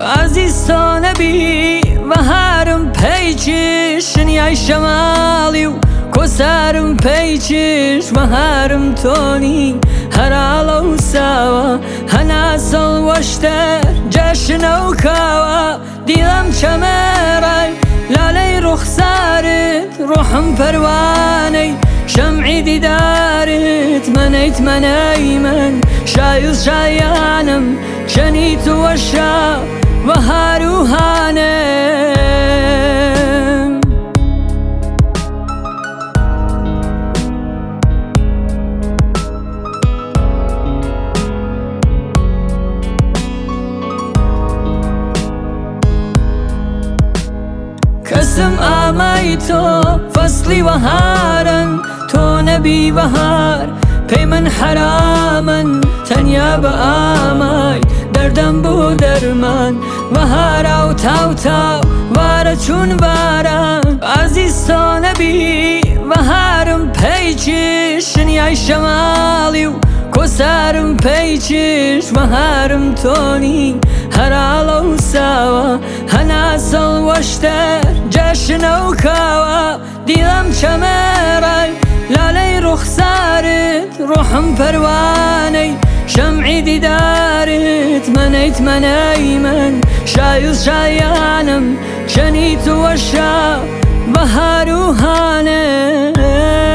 ئازیز نەبی بەهارم پەیچش شنیای شەماڵی و کۆسارم پەیچش بەهارم تۆنی هەراڵە و ساوە هەناسەڵ وەشتەر جەشنە و کاوە دیڵم چەمێڕای لالەی ڕوخسارت ڕۆحم پەروانەی شەمعی دیدارت منەیت منەی من شایل شایانم شەنی توەشە بەهار و هانم کەسم ئامای تۆ فەسڵی وەهارن تۆ نەبی بەهار پێی من حرامن تەنیا بە ئامای دەردەم بۆ دەرمان بەهارا و تاو تاو وارە چون باران ئازیز تۆ نەبی بەهارم پەیچش شنیای شەماڵی و کۆسارم پەیچش بەهارم تۆنی هەراڵە و ساوە هەناسەڵ وەشتەر جەشنە و کاوە دیڵم چەمێڕای لالەی ڕوخسارت ڕۆحم پەروانەی شەمعی دیدارت منەیت منەی من شایل شایانم شەنی توەشە بەهار و هانم